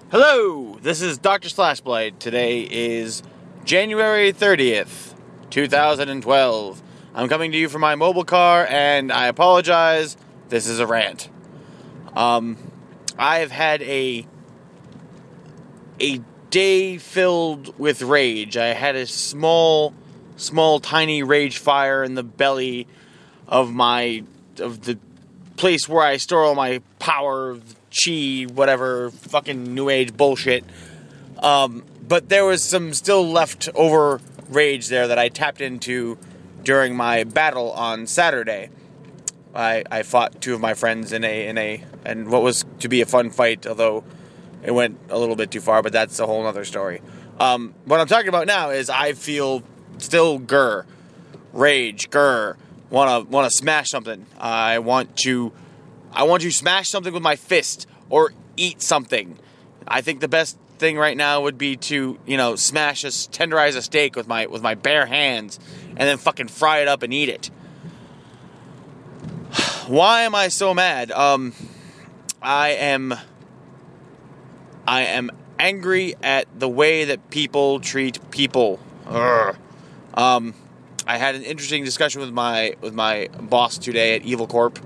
Hello, this is Dr. Slashblade. Today is January 30th, 2012. I'm coming to you from my mobile car, and I apologize, this is a rant. I've had a day filled with rage. I had a small, tiny rage fire in the belly of the place where I store all my power, chi, whatever, fucking new age bullshit. But there was some still left over rage there that I tapped into during my battle on Saturday. I fought two of my friends in what was to be a fun fight, although it went a little bit too far, but that's a whole other story. What I'm talking about now is I feel still rage, want to smash something. I want to smash something with my fist or eat something. I think the best thing right now would be to, tenderize a steak with my bare hands and then fucking fry it up and eat it. Why am I so mad? I am angry at the way that people treat people. I had an interesting discussion with my boss today at Evil Corp.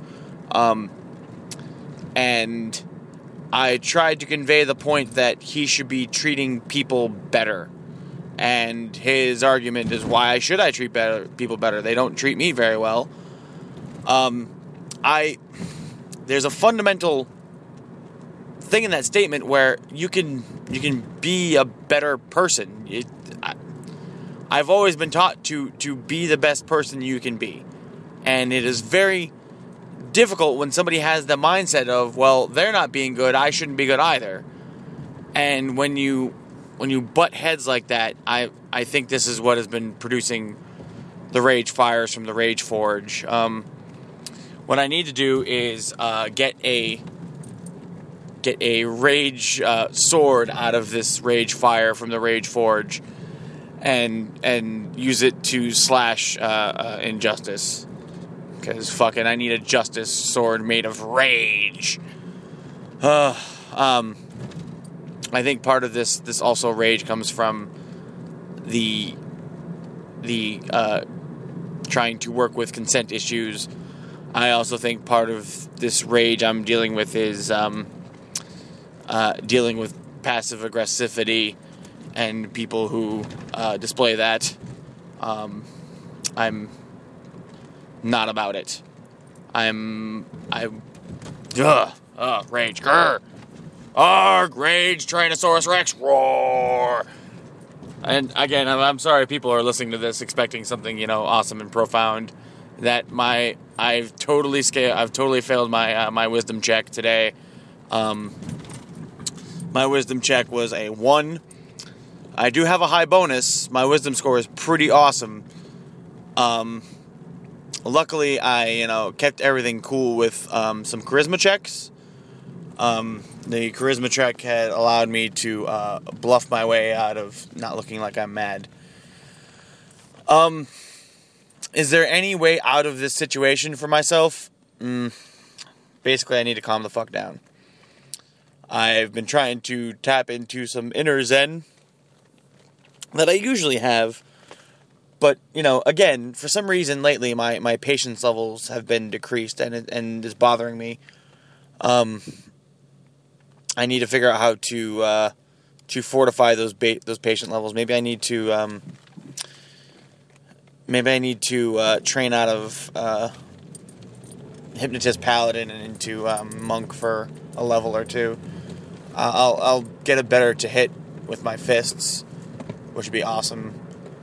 And I tried to convey the point that he should be treating people better. And his argument is, why should I treat people better? They don't treat me very well. There's a fundamental thing in that statement where you can be a better person. I've always been taught to be the best person you can be. And it is very difficult when somebody has the mindset of, well, they're not being good, I shouldn't be good either. And when you butt heads like that, I think this is what has been producing the rage fires from the Rage Forge. What I need to do is get a rage sword out of this rage fire from the Rage Forge and use it to slash injustice. Because fucking I need a justice sword made of rage. I think part of this also rage comes from the trying to work with consent issues. I also think part of this rage I'm dealing with is dealing with passive aggressivity and people who display that. I'm not about it. Rage. Grr. Arg, rage, Tyrannosaurus Rex, roar. And again, I'm sorry people are listening to this expecting something, awesome and profound. I've totally failed my wisdom check today. My wisdom check was a 1. I do have a high bonus. My wisdom score is pretty awesome. Luckily, I, kept everything cool with some charisma checks. The charisma check had allowed me to bluff my way out of not looking like I'm mad. Is there any way out of this situation for myself? Basically, I need to calm the fuck down. I've been trying to tap into some inner zen that I usually have. But, again, for some reason lately, my patience levels have been decreased and is bothering me. I need to figure out how to fortify those patient levels. Maybe I need to train out of Hypnotist Paladin and into Monk for a level or two. I'll get a better to hit with my fists, which would be awesome.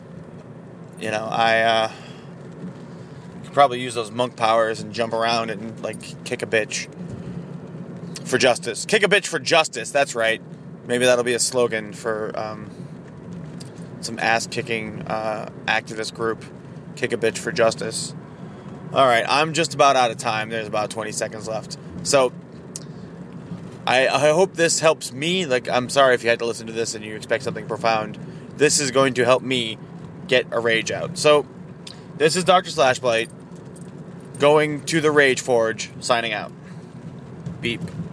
I could probably use those monk powers and jump around and, kick a bitch for justice. Kick a bitch for justice, that's right. Maybe that'll be a slogan for some ass-kicking activist group. Kick a bitch for justice. Alright, I'm just about out of time. There's about 20 seconds left. So, I hope this helps me. I'm sorry if you had to listen to this and you expect something profound. This is going to help me get a rage out. So, this is Dr. Slashblade going to the Rage Forge, signing out. Beep.